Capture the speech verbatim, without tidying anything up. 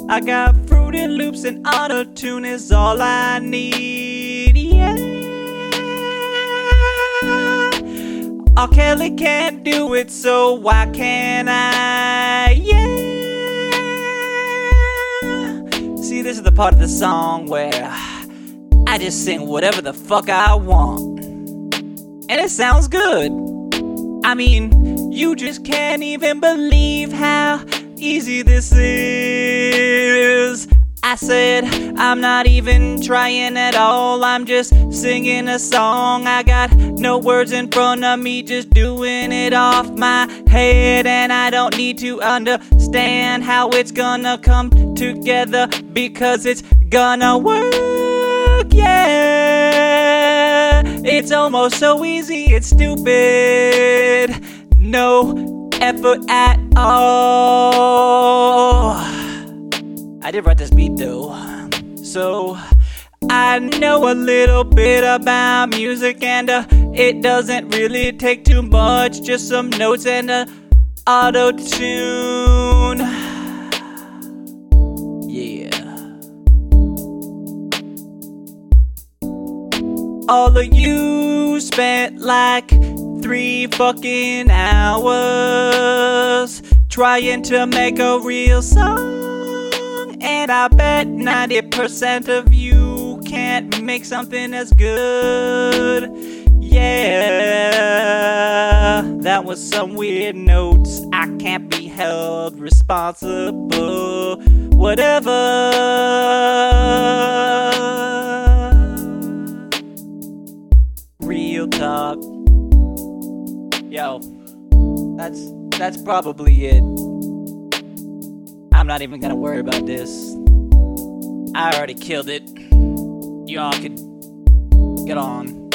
I got Fruity Loops and auto-tune is all I need, yeah. R. Kelly can't do it, so why can't I, yeah. See, this is the part of the song where I just sing whatever the fuck I want, and it sounds good. I mean, you just can't even believe how easy this is. I said, I'm not even trying at all, I'm just singing a song. I got no words in front of me, just doing it off my head. And I don't need to understand how it's gonna come together, because it's gonna work, yeah. It's almost so easy, it's stupid. No effort at all. I did write this beat though, so I know a little bit about music, and uh, it doesn't really take too much, just some notes and a auto-tune. Yeah. All of you spent like three fucking hours trying to make a real song. And I bet ninety percent of you can't make something as good. Yeah, that was some weird notes. I can't be held responsible. Whatever. Real talk. Yo, that's that's probably it. I'm not even gonna worry about this. I already killed it. Y'all could get on.